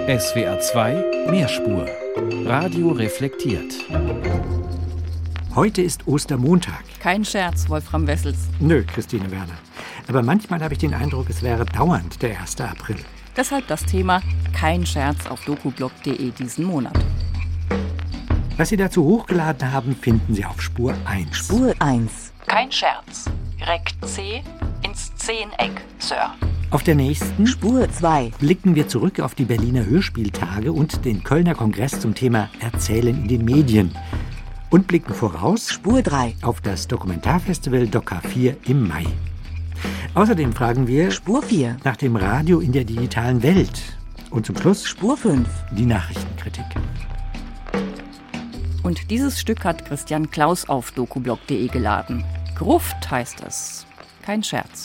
SWR 2 Mehrspur. Radio reflektiert. Heute ist Ostermontag. Kein Scherz, Wolfram Wessels. Nö, Christine Werner. Aber manchmal habe ich den Eindruck, es wäre dauernd der 1. April. Deshalb das Thema Kein Scherz auf dokublog.de diesen Monat. Was Sie dazu hochgeladen haben, finden Sie auf Spur 1. Spur 1. Kein Scherz. Rekt C ins Zehneck, Sir. Auf der nächsten Spur 2 blicken wir zurück auf die Berliner Hörspieltage und den Kölner Kongress zum Thema Erzählen in den Medien. Und blicken voraus Spur 3 auf das Dokumentarfestival Doka 4 im Mai. Außerdem fragen wir Spur 4 nach dem Radio in der digitalen Welt. Und zum Schluss Spur 5 die Nachrichtenkritik. Und dieses Stück hat Christian Klaus auf dokublog.de geladen. Gruft heißt es. Kein Scherz.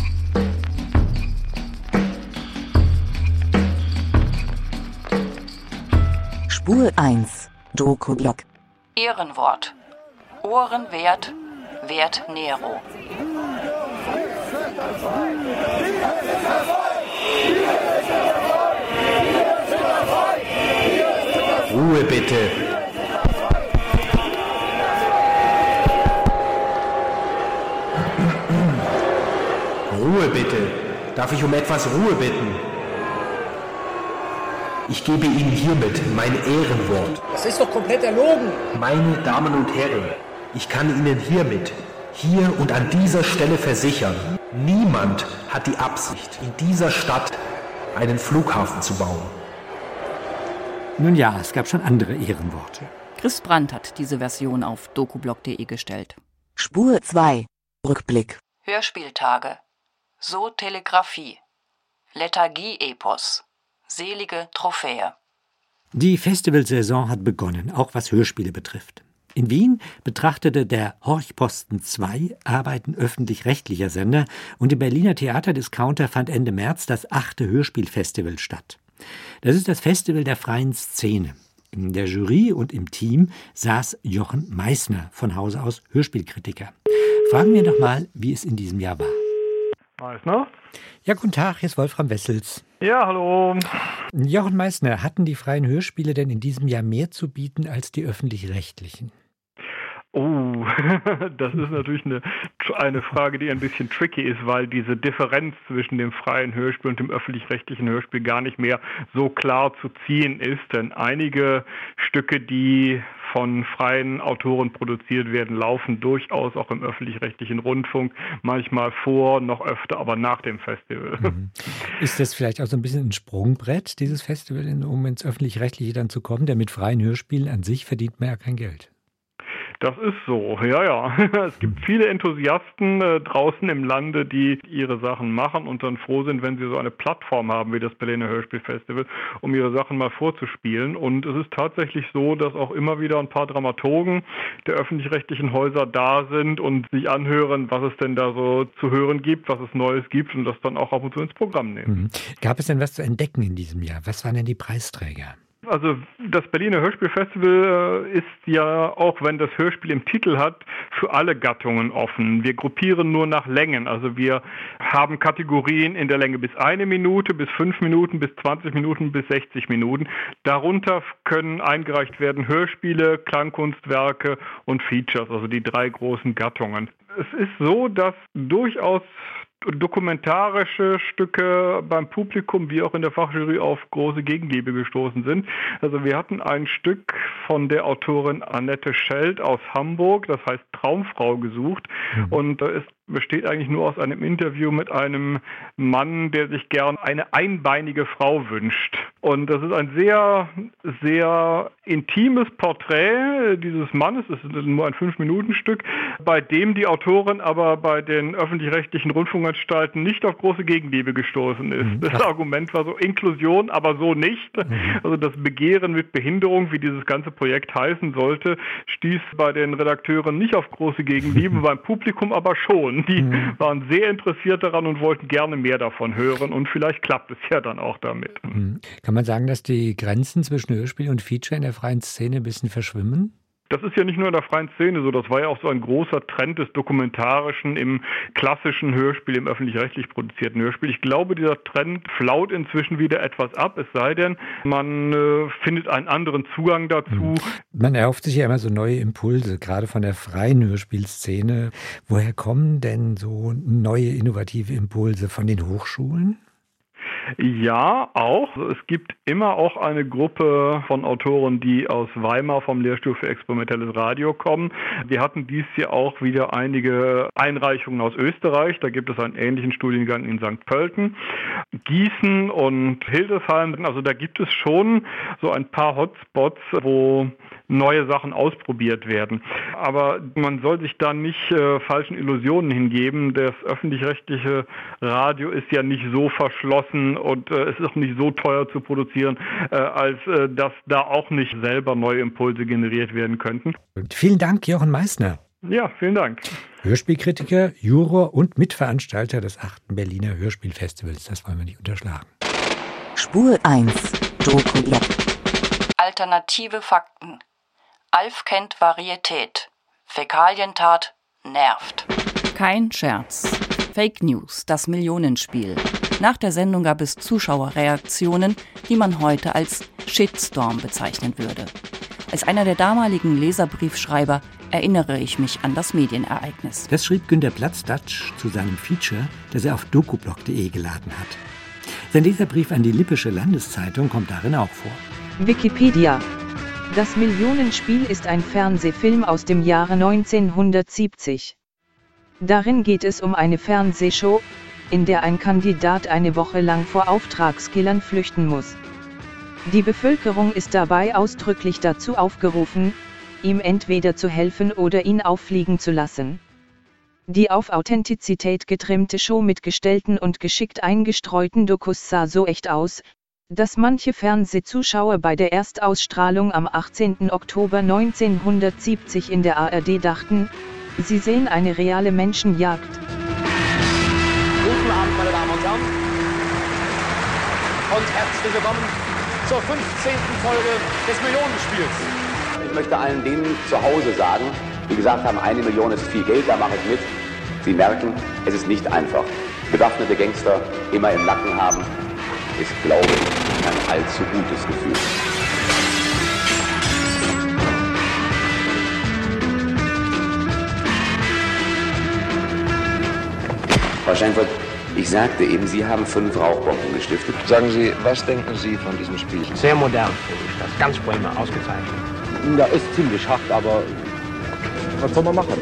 Spur 1 Dokublog. Ehrenwort. Ohrenwert, Wert Nero. Ruhe bitte. Ruhe bitte. Darf ich um etwas Ruhe bitten? Ich gebe Ihnen hiermit mein Ehrenwort. Das ist doch komplett erlogen. Meine Damen und Herren, ich kann Ihnen hiermit, hier und an dieser Stelle versichern, niemand hat die Absicht, in dieser Stadt einen Flughafen zu bauen. Nun ja, es gab schon andere Ehrenworte. Chris Brandt hat diese Version auf dokublog.de gestellt. Spur 2 Rückblick. Hörspieltage. So Telegrafie. Lethargie-Epos. Selige Trophäe. Die Festivalsaison hat begonnen, auch was Hörspiele betrifft. In Wien betrachtete der Horchposten 2 Arbeiten öffentlich-rechtlicher Sender und im Berliner Theaterdiscounter fand Ende März das 8. Hörspielfestival statt. Das ist das Festival der freien Szene. In der Jury und im Team saß Jochen Meissner, von Hause aus Hörspielkritiker. Fragen wir doch mal, wie es in diesem Jahr war. Meissner? Ja, guten Tag, hier ist Wolfram Wessels. Ja, hallo. Jochen Meissner, hatten die freien Hörspiele denn in diesem Jahr mehr zu bieten als die öffentlich-rechtlichen? Oh, das ist natürlich eine Frage, die ein bisschen tricky ist, weil diese Differenz zwischen dem freien Hörspiel und dem öffentlich-rechtlichen Hörspiel gar nicht mehr so klar zu ziehen ist. Denn einige Stücke, die von freien Autoren produziert werden, laufen durchaus auch im öffentlich-rechtlichen Rundfunk, manchmal vor, noch öfter, aber nach dem Festival. Mhm. Ist das vielleicht auch so ein bisschen ein Sprungbrett, dieses Festival, um ins öffentlich-rechtliche dann zu kommen? Denn mit freien Hörspielen an sich verdient man ja kein Geld. Das ist so, ja. Es gibt viele Enthusiasten draußen im Lande, die ihre Sachen machen und dann froh sind, wenn sie so eine Plattform haben wie das Berliner Hörspielfestival, um ihre Sachen mal vorzuspielen. Und es ist tatsächlich so, dass auch immer wieder ein paar Dramaturgen der öffentlich-rechtlichen Häuser da sind und sich anhören, was es denn da so zu hören gibt, was es Neues gibt und das dann auch ab und zu ins Programm nehmen. Mhm. Gab es denn was zu entdecken in diesem Jahr? Was waren denn die Preisträger? Also das Berliner Hörspielfestival ist ja, auch wenn das Hörspiel im Titel hat, für alle Gattungen offen. Wir gruppieren nur nach Längen. Also wir haben Kategorien in der Länge bis 1 Minute, bis 5 Minuten, bis 20 Minuten, bis 60 Minuten. Darunter können eingereicht werden Hörspiele, Klangkunstwerke und Features, also die 3 großen Gattungen. Es ist so, dass durchaus dokumentarische Stücke beim Publikum wie auch in der Fachjury auf große Gegenliebe gestoßen sind. Also wir hatten ein Stück von der Autorin Annette Scheld aus Hamburg, das heißt Traumfrau gesucht. Und es besteht eigentlich nur aus einem Interview mit einem Mann, der sich gern eine einbeinige Frau wünscht. Und das ist ein sehr, sehr intimes Porträt dieses Mannes. Es ist nur ein 5-Minuten-Stück, bei dem die Autorin aber bei den öffentlich-rechtlichen Rundfunkanstalten nicht auf große Gegenliebe gestoßen ist. Das Argument war so Inklusion, aber so nicht. Also das Begehren mit Behinderung, wie dieses ganze Projekt heißen sollte, stieß bei den Redakteuren nicht auf große Gegenliebe, beim Publikum aber schon. Die waren sehr interessiert daran und wollten gerne mehr davon hören und vielleicht klappt es ja dann auch damit. Kann man sagen, dass die Grenzen zwischen Hörspiel und Feature in der freien Szene ein bisschen verschwimmen? Das ist ja nicht nur in der freien Szene so, das war ja auch so ein großer Trend des Dokumentarischen im klassischen Hörspiel, im öffentlich-rechtlich produzierten Hörspiel. Ich glaube, dieser Trend flaut inzwischen wieder etwas ab, es sei denn, man findet einen anderen Zugang dazu. Man erhofft sich ja immer so neue Impulse, gerade von der freien Hörspielszene. Woher kommen denn so neue, innovative Impulse? Von den Hochschulen? Ja, auch. Es gibt immer auch eine Gruppe von Autoren, die aus Weimar vom Lehrstuhl für experimentelles Radio kommen. Wir hatten dieses Jahr auch wieder einige Einreichungen aus Österreich. Da gibt es einen ähnlichen Studiengang in St. Pölten. Gießen und Hildesheim, also da gibt es schon so ein paar Hotspots, wo neue Sachen ausprobiert werden. Aber man soll sich da nicht falschen Illusionen hingeben. Das öffentlich-rechtliche Radio ist ja nicht so verschlossen und es ist auch nicht so teuer zu produzieren, als dass da auch nicht selber neue Impulse generiert werden könnten. Und vielen Dank, Jochen Meissner. Ja, vielen Dank. Hörspielkritiker, Juror und Mitveranstalter des 8. Berliner Hörspielfestivals. Das wollen wir nicht unterschlagen. Spur 1, Doku-Blog. Alternative Fakten. Alf kennt Varietät. Fäkalientat nervt. Kein Scherz. Fake News, das Millionenspiel. Nach der Sendung gab es Zuschauerreaktionen, die man heute als Shitstorm bezeichnen würde. Als einer der damaligen Leserbriefschreiber erinnere ich mich an das Medienereignis. Das schrieb Günter Platz-Datsch zu seinem Feature, das er auf dokublog.de geladen hat. Sein Leserbrief an die Lippische Landeszeitung kommt darin auch vor. Wikipedia. Das Millionenspiel ist ein Fernsehfilm aus dem Jahre 1970. Darin geht es um eine Fernsehshow, in der ein Kandidat eine Woche lang vor Auftragskillern flüchten muss. Die Bevölkerung ist dabei ausdrücklich dazu aufgerufen, ihm entweder zu helfen oder ihn auffliegen zu lassen. Die auf Authentizität getrimmte Show mit gestellten und geschickt eingestreuten Dokus sah so echt aus, dass manche Fernsehzuschauer bei der Erstausstrahlung am 18. Oktober 1970 in der ARD dachten, sie sehen eine reale Menschenjagd. Guten Abend, meine Damen und Herren, und herzlich willkommen zur 15. Folge des Millionenspiels. Ich möchte allen denen zu Hause sagen, die gesagt haben, 1 Million ist viel Geld, da mache ich mit. Sie merken, es ist nicht einfach. Bewaffnete Gangster immer im Nacken haben, ist, glaube ich, kein allzu gutes Gefühl. Frau Scheinfurt, ich sagte eben, Sie haben 5 Rauchbomben gestiftet. Sagen Sie, was denken Sie von diesem Spiel? Sehr modern, finde ich das. Ganz prima, ausgezeichnet. Ja, ist ziemlich hart, aber was soll man machen?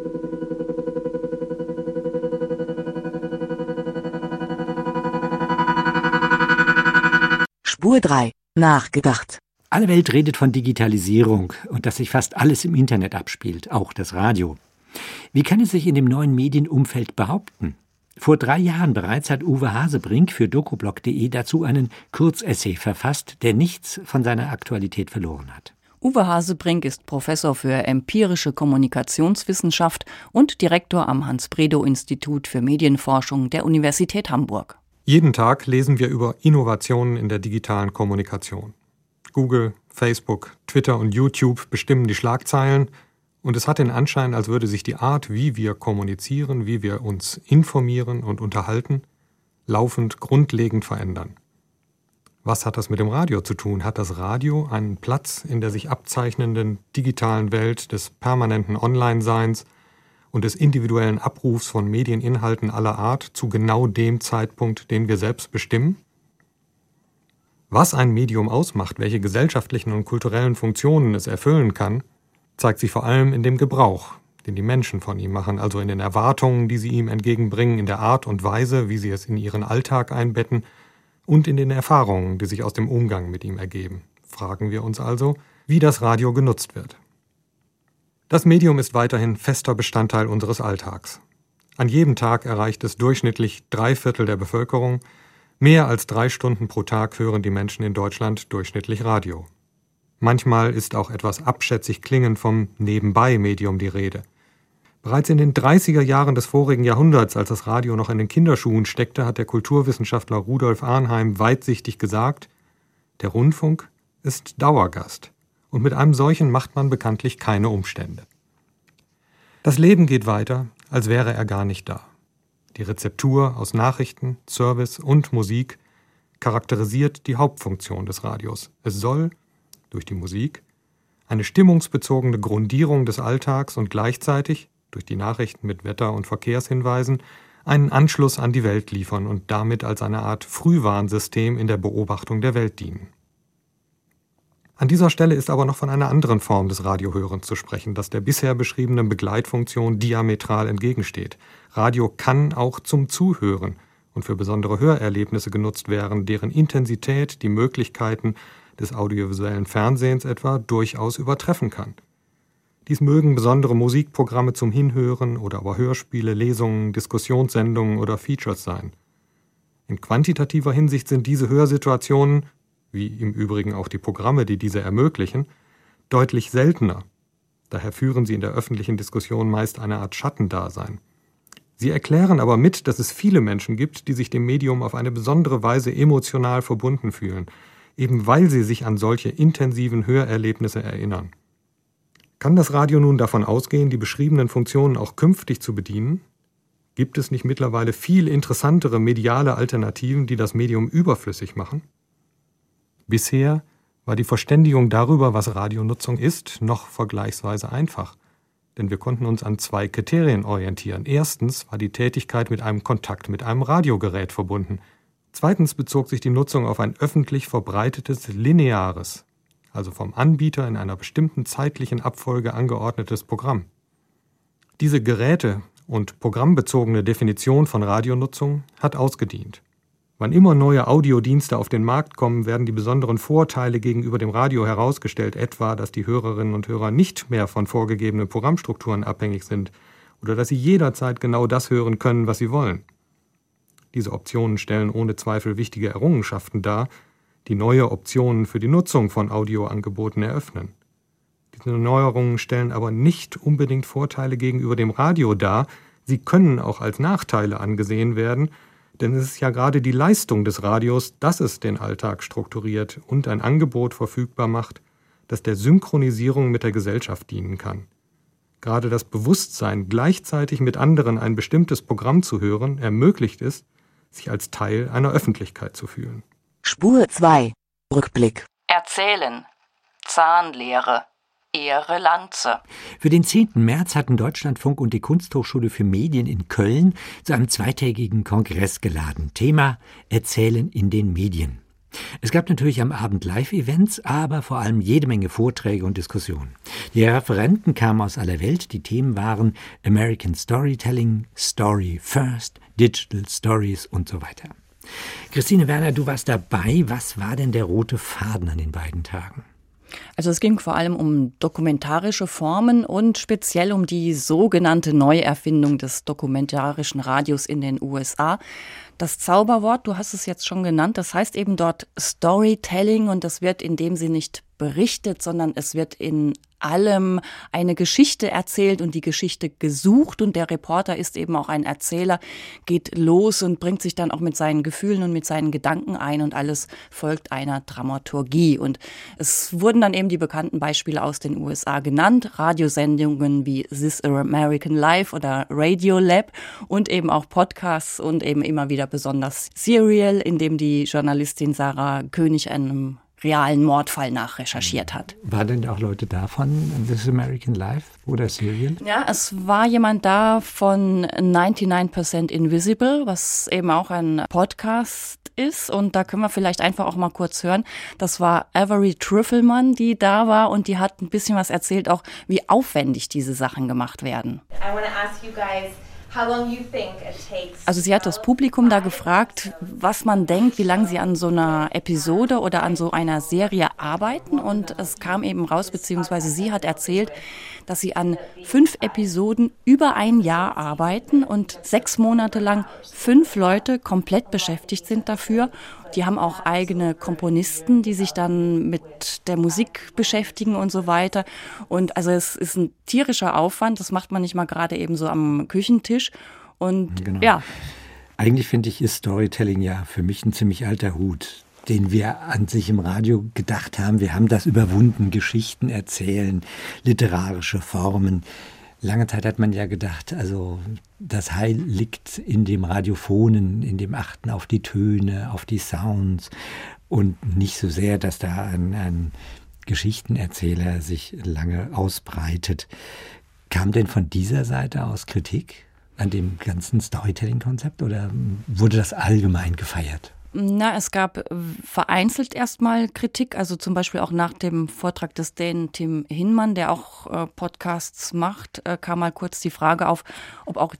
Spur 3, nachgedacht. Alle Welt redet von Digitalisierung und dass sich fast alles im Internet abspielt, auch das Radio. Wie kann es sich in dem neuen Medienumfeld behaupten? Vor 3 Jahren bereits hat Uwe Hasebrink für dokublog.de dazu einen Kurzessay verfasst, der nichts von seiner Aktualität verloren hat. Uwe Hasebrink ist Professor für empirische Kommunikationswissenschaft und Direktor am Hans-Bredow-Institut für Medienforschung der Universität Hamburg. Jeden Tag lesen wir über Innovationen in der digitalen Kommunikation. Google, Facebook, Twitter und YouTube bestimmen die Schlagzeilen und es hat den Anschein, als würde sich die Art, wie wir kommunizieren, wie wir uns informieren und unterhalten, laufend grundlegend verändern. Was hat das mit dem Radio zu tun? Hat das Radio einen Platz in der sich abzeichnenden digitalen Welt des permanenten Online-Seins und des individuellen Abrufs von Medieninhalten aller Art zu genau dem Zeitpunkt, den wir selbst bestimmen? Was ein Medium ausmacht, welche gesellschaftlichen und kulturellen Funktionen es erfüllen kann, zeigt sich vor allem in dem Gebrauch, den die Menschen von ihm machen, also in den Erwartungen, die sie ihm entgegenbringen, in der Art und Weise, wie sie es in ihren Alltag einbetten und in den Erfahrungen, die sich aus dem Umgang mit ihm ergeben. Fragen wir uns also, wie das Radio genutzt wird. Das Medium ist weiterhin fester Bestandteil unseres Alltags. An jedem Tag erreicht es durchschnittlich 3/4 der Bevölkerung. Mehr als 3 Stunden pro Tag hören die Menschen in Deutschland durchschnittlich Radio. Manchmal ist auch etwas abschätzig klingend vom Nebenbei-Medium die Rede. Bereits in den 30er Jahren des vorigen Jahrhunderts, als das Radio noch in den Kinderschuhen steckte, hat der Kulturwissenschaftler Rudolf Arnheim weitsichtig gesagt, der Rundfunk ist Dauergast Und mit einem solchen macht man bekanntlich keine Umstände. Das Leben geht weiter, als wäre er gar nicht da. Die Rezeptur aus Nachrichten, Service und Musik charakterisiert die Hauptfunktion des Radios. Es soll, durch die Musik, eine stimmungsbezogene Grundierung des Alltags und gleichzeitig, durch die Nachrichten mit Wetter- und Verkehrshinweisen, einen Anschluss an die Welt liefern und damit als eine Art Frühwarnsystem in der Beobachtung der Welt dienen. An dieser Stelle ist aber noch von einer anderen Form des Radiohörens zu sprechen, das der bisher beschriebenen Begleitfunktion diametral entgegensteht. Radio kann auch zum Zuhören und für besondere Hörerlebnisse genutzt werden, deren Intensität die Möglichkeiten des audiovisuellen Fernsehens etwa durchaus übertreffen kann. Dies mögen besondere Musikprogramme zum Hinhören oder aber Hörspiele, Lesungen, Diskussionssendungen oder Features sein. In quantitativer Hinsicht sind diese Hörsituationen, wie im Übrigen auch die Programme, die diese ermöglichen, deutlich seltener. Daher führen sie in der öffentlichen Diskussion meist eine Art Schattendasein. Sie erklären aber mit, dass es viele Menschen gibt, die sich dem Medium auf eine besondere Weise emotional verbunden fühlen, eben weil sie sich an solche intensiven Hörerlebnisse erinnern. Kann das Radio nun davon ausgehen, die beschriebenen Funktionen auch künftig zu bedienen? Gibt es nicht mittlerweile viel interessantere mediale Alternativen, die das Medium überflüssig machen? Bisher war die Verständigung darüber, was Radionutzung ist, noch vergleichsweise einfach. Denn wir konnten uns an 2 Kriterien orientieren. Erstens war die Tätigkeit mit einem Kontakt mit einem Radiogerät verbunden. Zweitens bezog sich die Nutzung auf ein öffentlich verbreitetes, lineares, also vom Anbieter in einer bestimmten zeitlichen Abfolge angeordnetes Programm. Diese geräte- und programmbezogene Definition von Radionutzung hat ausgedient. Wann immer neue Audiodienste auf den Markt kommen, werden die besonderen Vorteile gegenüber dem Radio herausgestellt, etwa, dass die Hörerinnen und Hörer nicht mehr von vorgegebenen Programmstrukturen abhängig sind oder dass sie jederzeit genau das hören können, was sie wollen. Diese Optionen stellen ohne Zweifel wichtige Errungenschaften dar, die neue Optionen für die Nutzung von Audioangeboten eröffnen. Diese Neuerungen stellen aber nicht unbedingt Vorteile gegenüber dem Radio dar, sie können auch als Nachteile angesehen werden, denn es ist ja gerade die Leistung des Radios, dass es den Alltag strukturiert und ein Angebot verfügbar macht, das der Synchronisierung mit der Gesellschaft dienen kann. Gerade das Bewusstsein, gleichzeitig mit anderen ein bestimmtes Programm zu hören, ermöglicht es, sich als Teil einer Öffentlichkeit zu fühlen. Spur 2. Rückblick. Erzählen. Zahnlehre. Ehre Lanze. Für den 10. März hatten Deutschlandfunk und die Kunsthochschule für Medien in Köln zu einem zweitägigen Kongress geladen. Thema Erzählen in den Medien. Es gab natürlich am Abend Live-Events, aber vor allem jede Menge Vorträge und Diskussionen. Die Referenten kamen aus aller Welt. Die Themen waren American Storytelling, Story First, Digital Stories und so weiter. Christine Werner, du warst dabei. Was war denn der rote Faden an den beiden Tagen? Also es ging vor allem um dokumentarische Formen und speziell um die sogenannte Neuerfindung des dokumentarischen Radios in den USA. Das Zauberwort, du hast es jetzt schon genannt, das heißt eben dort Storytelling und das wird in dem Sinne nicht berichtet, sondern es wird in allem eine Geschichte erzählt und die Geschichte gesucht und der Reporter ist eben auch ein Erzähler, geht los und bringt sich dann auch mit seinen Gefühlen und mit seinen Gedanken ein und alles folgt einer Dramaturgie. Und es wurden dann eben die bekannten Beispiele aus den USA genannt, Radiosendungen wie This American Life oder Radio Lab und eben auch Podcasts und eben immer wieder besonders Serial, in dem die Journalistin Sarah König einem realen Mordfall nachrecherchiert hat. Waren denn auch Leute da von This American Life oder Serial? Ja, es war jemand da von 99% Invisible, was eben auch ein Podcast ist. Und da können wir vielleicht einfach auch mal kurz hören. Das war Avery Trüffelmann, die da war und die hat ein bisschen was erzählt, auch wie aufwendig diese Sachen gemacht werden. I want to ask you guys, also sie hat das Publikum da gefragt, was man denkt, wie lange sie an so einer Episode oder an so einer Serie arbeiten. Und es kam eben raus, beziehungsweise sie hat erzählt, dass sie an 5 Episoden über ein Jahr arbeiten und 6 Monate lang 5 Leute komplett beschäftigt sind dafür. Die haben auch eigene Komponisten, die sich dann mit der Musik beschäftigen und so weiter. Und also es ist ein tierischer Aufwand, das macht man nicht mal gerade eben so am Küchentisch. Und genau. Ja. Eigentlich finde ich, ist Storytelling ja für mich ein ziemlich alter Hut. den wir an sich im Radio gedacht haben. Wir haben das überwunden, Geschichten erzählen, literarische Formen. Lange Zeit hat man ja gedacht, also das Heil liegt in dem Radiophonen, in dem Achten auf die Töne, auf die Sounds und nicht so sehr, dass da ein Geschichtenerzähler sich lange ausbreitet. Kam denn von dieser Seite aus Kritik an dem ganzen Storytelling-Konzept oder wurde das allgemein gefeiert? Na, es gab vereinzelt erstmal Kritik, also zum Beispiel auch nach dem Vortrag des Dänen Tim Hinman, der auch Podcasts macht, kam mal kurz die Frage auf, ob auch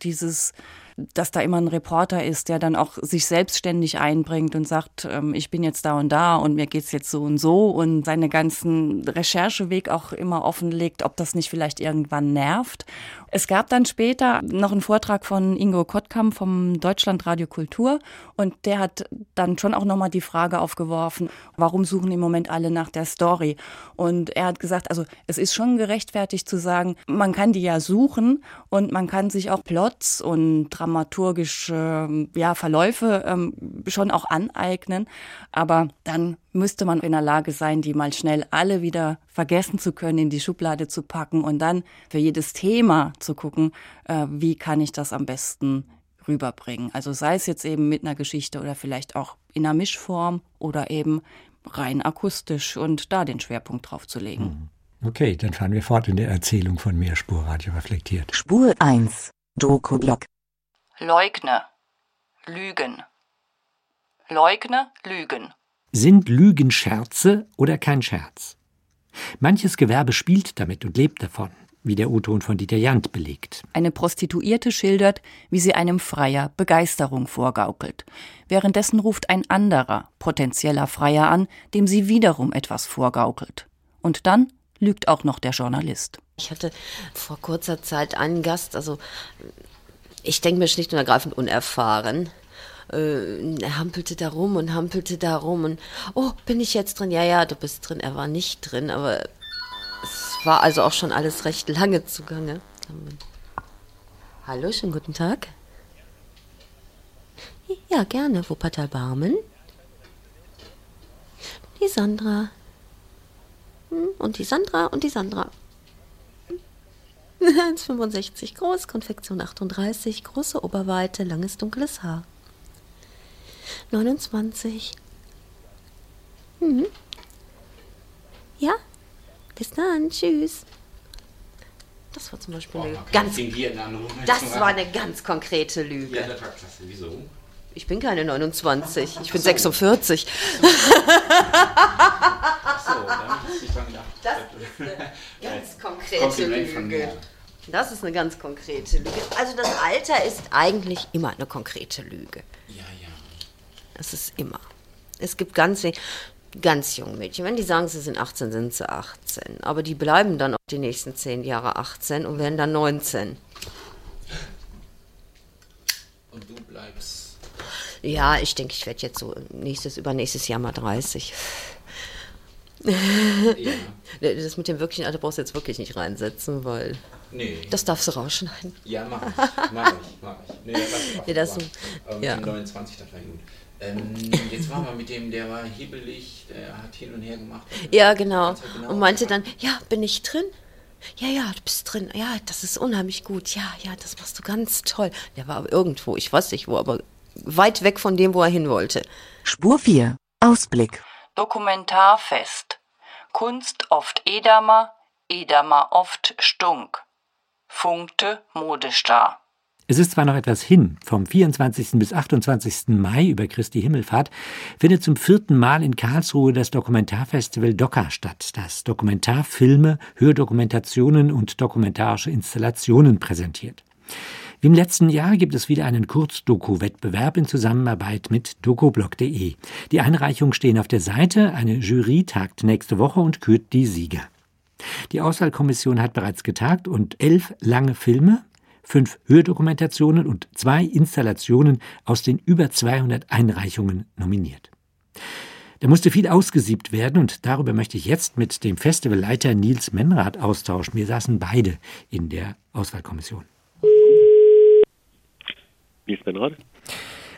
dass da immer ein Reporter ist, der dann auch sich selbstständig einbringt und sagt, ich bin jetzt da und mir geht's jetzt so und seine ganzen Rechercheweg auch immer offenlegt, ob das nicht vielleicht irgendwann nervt. Es gab dann später noch einen Vortrag von Ingo Kottkamp vom Deutschlandradio Kultur und der hat dann schon auch nochmal die Frage aufgeworfen, warum suchen im Moment alle nach der Story? Und er hat gesagt, also es ist schon gerechtfertigt zu sagen, man kann die ja suchen und man kann sich auch Plots und dramaturgische Verläufe schon auch aneignen, aber dann müsste man in der Lage sein, die mal schnell alle wieder vergessen zu können, in die Schublade zu packen und dann für jedes Thema zu gucken, wie kann ich das am besten rüberbringen. Also sei es jetzt eben mit einer Geschichte oder vielleicht auch in einer Mischform oder eben rein akustisch und da den Schwerpunkt drauf zu legen. Okay, dann fahren wir fort in der Erzählung von Mehrspur-Radio reflektiert. Spur 1, Doku-Blog. Leugne, Lügen. Leugne, Lügen. Sind Lügen Scherze oder kein Scherz? Manches Gewerbe spielt damit und lebt davon, wie der O-Ton von Dieter Jandt belegt. Eine Prostituierte schildert, wie sie einem Freier Begeisterung vorgaukelt. Währenddessen ruft ein anderer, potenzieller Freier an, dem sie wiederum etwas vorgaukelt. Und dann lügt auch noch der Journalist. Ich hatte vor kurzer Zeit einen Gast, also ich denke mir schlicht und ergreifend unerfahren. Er hampelte da rum und oh, bin ich jetzt drin? Ja, du bist drin. Er war nicht drin, aber es war also auch schon alles recht lange zugange. Hallo, schönen guten Tag. Ja, gerne. Wuppertal Barmen. Die Sandra. Und die Sandra und die Sandra. 1,65 groß, Konfektion 38, große Oberweite, langes dunkles Haar. 29. Ja, bis dann, tschüss. Das war zum Beispiel das war eine ganz konkrete Lüge. Ja, das war klasse. Wieso? Ich bin keine 29, ich bin 46. Achso, dann hast du dich dran gedacht. Das ist eine ganz konkrete Lüge. Das ist eine ganz konkrete Lüge. Also das Alter ist eigentlich immer eine konkrete Lüge. Ja. Das ist immer. Es gibt ganz junge Mädchen. Wenn die sagen, sie sind 18, sind sie 18. Aber die bleiben dann auch die nächsten 10 Jahre 18 und werden dann 19. Und du bleibst? Ja, ich denke, ich werde jetzt so übernächstes Jahr mal 30. Ja. Das mit dem wirklichen Alter brauchst du jetzt wirklich nicht reinsetzen, weil... Nee. Das darfst du rausschneiden. Ja, mach ich. Nee, das ja. 29, das war gut. Jetzt waren wir mit dem, der war hibbelig, der hat hin und her gemacht. Ja, genau. Und meinte dann, ja, bin ich drin? Ja, du bist drin. Ja, das ist unheimlich gut. Ja, das machst du ganz toll. Der war aber irgendwo, ich weiß nicht wo, aber weit weg von dem, wo er hin wollte. Spur 4, Ausblick. Dokumentarfest. Kunst oft Edamer oft Stunk. Funkte Modestar. Es ist zwar noch etwas hin, vom 24. bis 28. Mai über Christi Himmelfahrt findet zum 4. Mal in Karlsruhe das Dokumentarfestival DOCA statt, das Dokumentarfilme, Hördokumentationen und dokumentarische Installationen präsentiert. Wie im letzten Jahr gibt es wieder einen Kurzdoku-Wettbewerb in Zusammenarbeit mit docoblog.de. Die Einreichungen stehen auf der Seite, eine Jury tagt nächste Woche und kürt die Sieger. Die Auswahlkommission hat bereits getagt und 11 lange Filme, 5 Hördokumentationen und 2 Installationen aus den über 200 Einreichungen nominiert. Da musste viel ausgesiebt werden und darüber möchte ich jetzt mit dem Festivalleiter Nils Menrath austauschen. Wir saßen beide in der Auswahlkommission. Nils Menrath.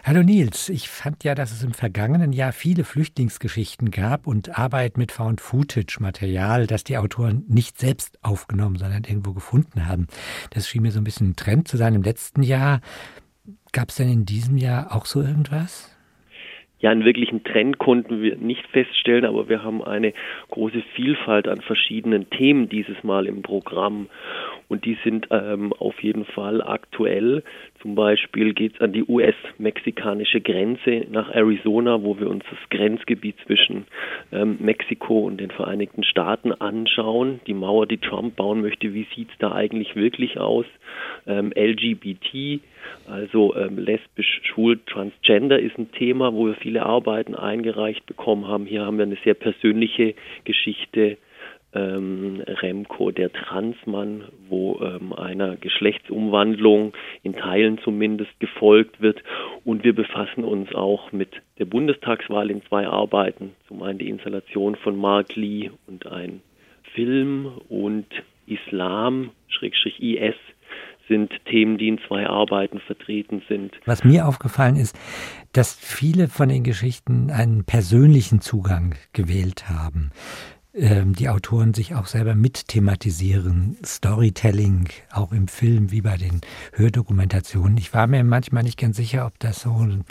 Hallo Nils, ich fand ja, dass es im vergangenen Jahr viele Flüchtlingsgeschichten gab und Arbeit mit Found-Footage-Material, das die Autoren nicht selbst aufgenommen, sondern irgendwo gefunden haben. Das schien mir so ein bisschen ein Trend zu sein im letzten Jahr. Gab es denn in diesem Jahr auch so irgendwas? Ja, einen wirklichen Trend konnten wir nicht feststellen, aber wir haben eine große Vielfalt an verschiedenen Themen dieses Mal im Programm. Und die sind auf jeden Fall aktuell. Zum Beispiel geht es an die US-mexikanische Grenze nach Arizona, wo wir uns das Grenzgebiet zwischen Mexiko und den Vereinigten Staaten anschauen. Die Mauer, die Trump bauen möchte, wie sieht es da eigentlich wirklich aus? LGBT, also lesbisch, schwul, transgender ist ein Thema, wo wir viele Arbeiten eingereicht bekommen haben. Hier haben wir eine sehr persönliche Geschichte. Remco, der Transmann, wo einer Geschlechtsumwandlung in Teilen zumindest gefolgt wird. Und wir befassen uns auch mit der Bundestagswahl in 2 Arbeiten. Zum einen die Installation von Mark Lee und ein Film und Islam, /IS, sind Themen, die in 2 Arbeiten vertreten sind. Was mir aufgefallen ist, dass viele von den Geschichten einen persönlichen Zugang gewählt haben. Die Autoren sich auch selber mit thematisieren, Storytelling, auch im Film wie bei den Hördokumentationen. Ich war mir manchmal nicht ganz sicher, ob das so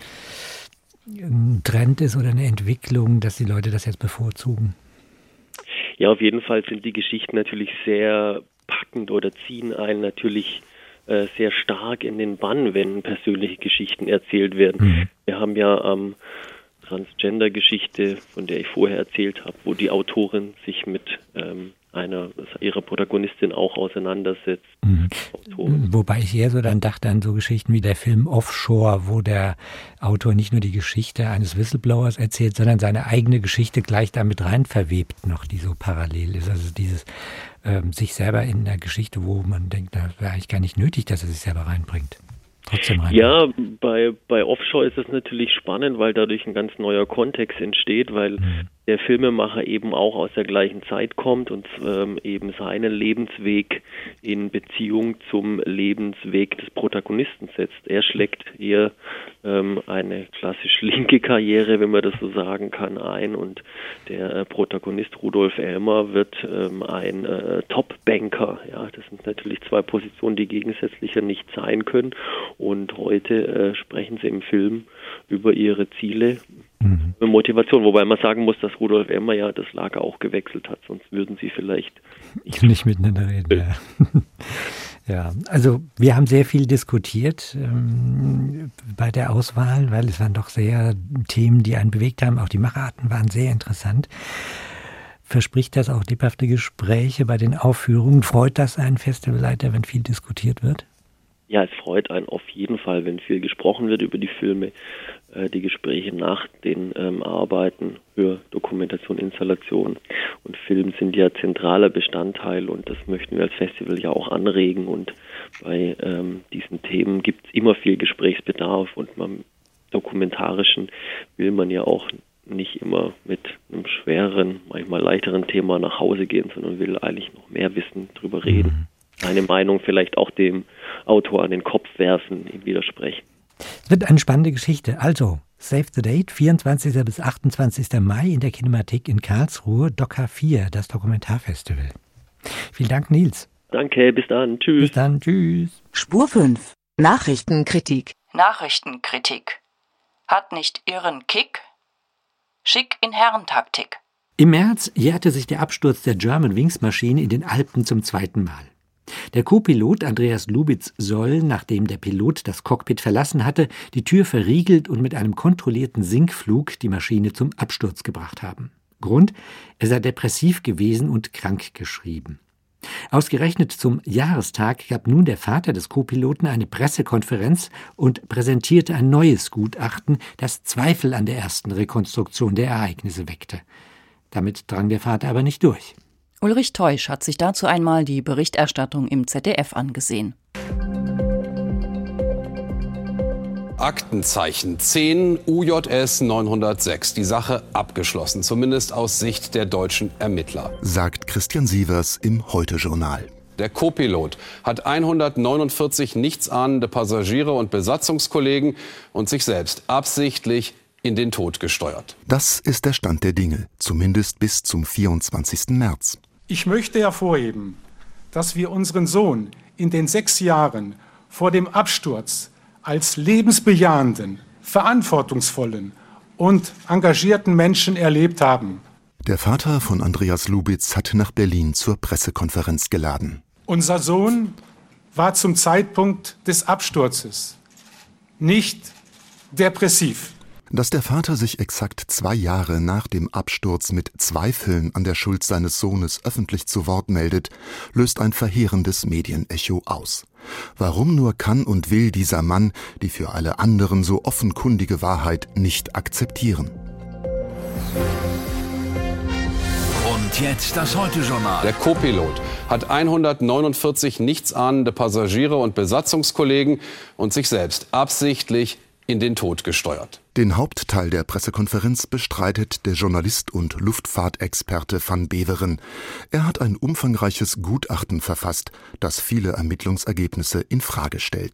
ein Trend ist oder eine Entwicklung, dass die Leute das jetzt bevorzugen. Ja, auf jeden Fall sind die Geschichten natürlich sehr packend oder ziehen einen natürlich sehr stark in den Bann, wenn persönliche Geschichten erzählt werden. Wir haben ja Transgender-Geschichte, von der ich vorher erzählt habe, wo die Autorin sich mit einer ihrer Protagonistin auch auseinandersetzt. Wobei ich eher so dann dachte an so Geschichten wie der Film Offshore, wo der Autor nicht nur die Geschichte eines Whistleblowers erzählt, sondern seine eigene Geschichte gleich damit rein verwebt noch, die so parallel ist. Also dieses sich selber in der Geschichte, wo man denkt, da wäre eigentlich gar nicht nötig, dass er sich selber reinbringt. Ja, bei Offshore ist es natürlich spannend, weil dadurch ein ganz neuer Kontext entsteht, weil der Filmemacher eben auch aus der gleichen Zeit kommt und eben seinen Lebensweg in Beziehung zum Lebensweg des Protagonisten setzt. Er schlägt eher eine klassisch linke Karriere, wenn man das so sagen kann, ein, und der Protagonist Rudolf Elmer wird ein Top-Banker. Ja, das sind natürlich 2 Positionen, die gegensätzlicher nicht sein können, und heute sprechen sie im Film über ihre Ziele, Motivation, wobei man sagen muss, dass Rudolf Elmer ja das Lager auch gewechselt hat, sonst würden sie vielleicht nicht miteinander reden. Ja. Ja, also wir haben sehr viel diskutiert bei der Auswahl, weil es waren doch sehr Themen, die einen bewegt haben. Auch die Macharten waren sehr interessant. Verspricht das auch lebhafte Gespräche bei den Aufführungen? Freut das einen Festivalleiter, wenn viel diskutiert wird? Ja, es freut einen auf jeden Fall, wenn viel gesprochen wird über die Filme. Die Gespräche nach den Arbeiten für Dokumentation, Installation und Film sind ja zentraler Bestandteil, und das möchten wir als Festival ja auch anregen, und bei diesen Themen gibt es immer viel Gesprächsbedarf, und beim Dokumentarischen will man ja auch nicht immer mit einem schweren, manchmal leichteren Thema nach Hause gehen, sondern will eigentlich noch mehr wissen, drüber reden. Eine Meinung vielleicht auch dem Autor an den Kopf werfen, ihm widersprechen. Es wird eine spannende Geschichte. Also, save the date, 24. bis 28. Mai in der Kinemathek in Karlsruhe, DOCA 4, das Dokumentarfestival. Vielen Dank, Nils. Danke, bis dann. Tschüss. Bis dann, tschüss. Spur 5. Nachrichtenkritik. Nachrichtenkritik. Hat nicht ihren Kick? Schick in Herrentaktik. Im März jährte sich der Absturz der Germanwings-Maschine in den Alpen zum 2. Mal. Der Co-Pilot Andreas Lubitz soll, nachdem der Pilot das Cockpit verlassen hatte, die Tür verriegelt und mit einem kontrollierten Sinkflug die Maschine zum Absturz gebracht haben. Grund: er sei depressiv gewesen und krankgeschrieben. Ausgerechnet zum Jahrestag gab nun der Vater des Co-Piloten eine Pressekonferenz und präsentierte ein neues Gutachten, das Zweifel an der ersten Rekonstruktion der Ereignisse weckte. Damit drang der Vater aber nicht durch. Ulrich Teusch hat sich dazu einmal die Berichterstattung im ZDF angesehen. Aktenzeichen 10 UJS 906. Die Sache abgeschlossen, zumindest aus Sicht der deutschen Ermittler, sagt Christian Sievers im Heute-Journal. Der Co-Pilot hat 149 nichtsahnende Passagiere und Besatzungskollegen und sich selbst absichtlich in den Tod gesteuert. Das ist der Stand der Dinge, zumindest bis zum 24. März. Ich möchte hervorheben, dass wir unseren Sohn in den 6 Jahren vor dem Absturz als lebensbejahenden, verantwortungsvollen und engagierten Menschen erlebt haben. Der Vater von Andreas Lubitz hat nach Berlin zur Pressekonferenz geladen. Unser Sohn war zum Zeitpunkt des Absturzes nicht depressiv. Dass der Vater sich exakt 2 Jahre nach dem Absturz mit Zweifeln an der Schuld seines Sohnes öffentlich zu Wort meldet, löst ein verheerendes Medienecho aus. Warum nur kann und will dieser Mann die für alle anderen so offenkundige Wahrheit nicht akzeptieren? Und jetzt das Heute-Journal. Der Co-Pilot hat 149 nichtsahnende Passagiere und Besatzungskollegen und sich selbst absichtlich in den Tod gesteuert. Den Hauptteil der Pressekonferenz bestreitet der Journalist und Luftfahrtexperte van Beveren. Er hat ein umfangreiches Gutachten verfasst, das viele Ermittlungsergebnisse in Frage stellt.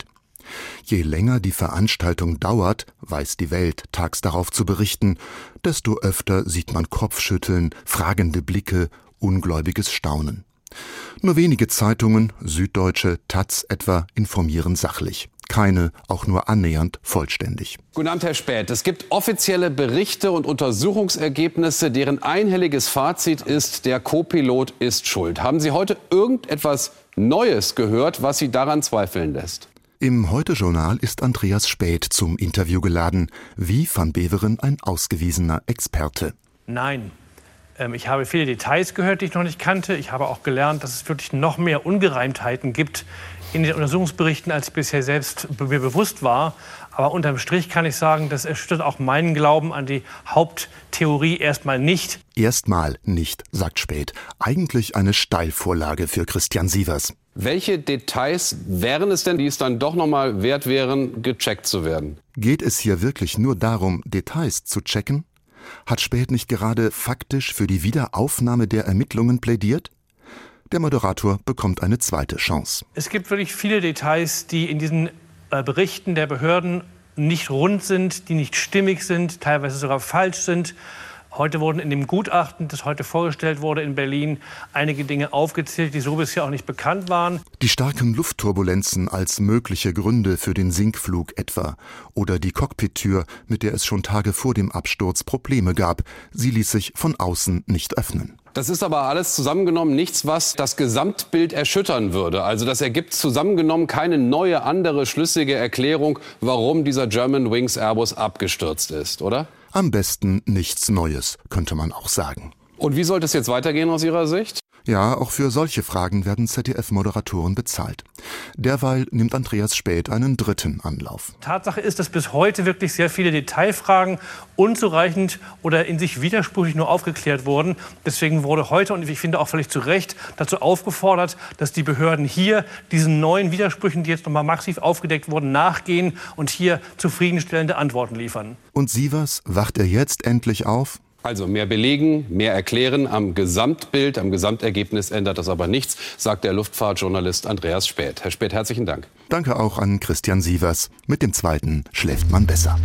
Je länger die Veranstaltung dauert, weiß die Welt tags darauf zu berichten, desto öfter sieht man Kopfschütteln, fragende Blicke, ungläubiges Staunen. Nur wenige Zeitungen, Süddeutsche, taz etwa, informieren sachlich. Keine, auch nur annähernd vollständig. Guten Abend, Herr Späth. Es gibt offizielle Berichte und Untersuchungsergebnisse, deren einhelliges Fazit ist, der Co-Pilot ist schuld. Haben Sie heute irgendetwas Neues gehört, was Sie daran zweifeln lässt? Im Heute-Journal ist Andreas Späth zum Interview geladen, wie van Beveren ein ausgewiesener Experte. Nein. Ich habe viele Details gehört, die ich noch nicht kannte. Ich habe auch gelernt, dass es wirklich noch mehr Ungereimtheiten gibt in den Untersuchungsberichten, als ich bisher selbst mir bewusst war. Aber unterm Strich kann ich sagen, das erschüttert auch meinen Glauben an die Haupttheorie erstmal nicht. Erstmal nicht, sagt Späth. Eigentlich eine Steilvorlage für Christian Sievers. Welche Details wären es denn, die es dann doch noch mal wert wären, gecheckt zu werden? Geht es hier wirklich nur darum, Details zu checken? Hat Späth nicht gerade faktisch für die Wiederaufnahme der Ermittlungen plädiert? Der Moderator bekommt eine zweite Chance. Es gibt wirklich viele Details, die in diesen Berichten der Behörden nicht rund sind, die nicht stimmig sind, teilweise sogar falsch sind. Heute wurden in dem Gutachten, das heute vorgestellt wurde in Berlin, einige Dinge aufgezählt, die so bisher auch nicht bekannt waren. Die starken Luftturbulenzen als mögliche Gründe für den Sinkflug etwa. Oder die Cockpittür, mit der es schon Tage vor dem Absturz Probleme gab. Sie ließ sich von außen nicht öffnen. Das ist aber alles zusammengenommen nichts, was das Gesamtbild erschüttern würde. Also das ergibt zusammengenommen keine neue, andere, schlüssige Erklärung, warum dieser Germanwings Airbus abgestürzt ist, oder? Am besten nichts Neues, könnte man auch sagen. Und wie sollte es jetzt weitergehen aus Ihrer Sicht? Ja, auch für solche Fragen werden ZDF-Moderatoren bezahlt. Derweil nimmt Andreas Späth einen dritten Anlauf. Tatsache ist, dass bis heute wirklich sehr viele Detailfragen unzureichend oder in sich widersprüchlich nur aufgeklärt wurden. Deswegen wurde heute, und ich finde auch völlig zu Recht, dazu aufgefordert, dass die Behörden hier diesen neuen Widersprüchen, die jetzt nochmal massiv aufgedeckt wurden, nachgehen und hier zufriedenstellende Antworten liefern. Und Sievers, wacht er jetzt endlich auf? Also mehr belegen, mehr erklären. Am Gesamtbild, am Gesamtergebnis ändert das aber nichts, sagt der Luftfahrtjournalist Andreas Späth. Herr Späth, herzlichen Dank. Danke auch an Christian Sievers. Mit dem zweiten schläft man besser.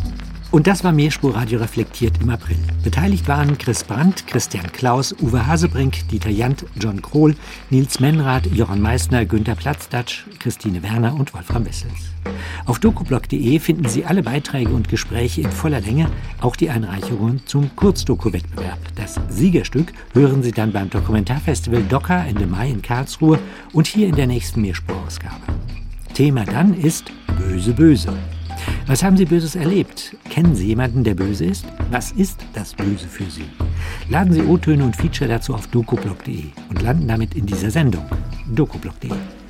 Und das war Mehrspurradio reflektiert im April. Beteiligt waren Chris Brandt, Christian Klaus, Uwe Hasebrink, Dieter Jandt, John Krohl, Nils Menrath, Jochen Meissner, Günter Platzdatsch, Christine Werner und Wolfram Wessels. Auf docublog.de finden Sie alle Beiträge und Gespräche in voller Länge, auch die Einreichungen zum Kurzdoku-Wettbewerb. Das Siegerstück hören Sie dann beim Dokumentarfestival Docker Ende Mai in Karlsruhe und hier in der nächsten Mehrspurausgabe. Thema dann ist Böse, Böse. Was haben Sie Böses erlebt? Kennen Sie jemanden, der böse ist? Was ist das Böse für Sie? Laden Sie O-Töne und Feature dazu auf docublog.de und landen damit in dieser Sendung. docublog.de.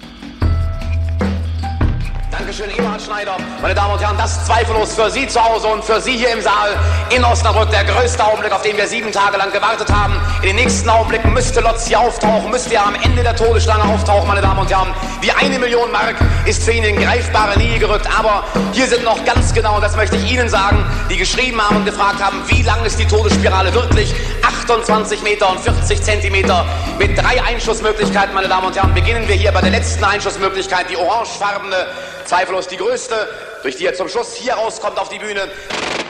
Dankeschön, Eberhard Schneider. Meine Damen und Herren, das zweifellos für Sie zu Hause und für Sie hier im Saal in Osnabrück der größte Augenblick, auf den wir 7 Tage lang gewartet haben. In den nächsten Augenblicken müsste Lotz hier auftauchen, müsste er am Ende der Todesstange auftauchen, meine Damen und Herren. Die 1 Million Mark ist für ihn in greifbare Nähe gerückt, aber hier sind noch ganz genau, das möchte ich Ihnen sagen, die geschrieben haben und gefragt haben, wie lang ist die Todesspirale wirklich? 28 Meter und 40 Zentimeter mit 3 Einschussmöglichkeiten, meine Damen und Herren. Beginnen wir hier bei der letzten Einschussmöglichkeit, die orangefarbene, zweifellos die größte, durch die er zum Schluss hier rauskommt auf die Bühne.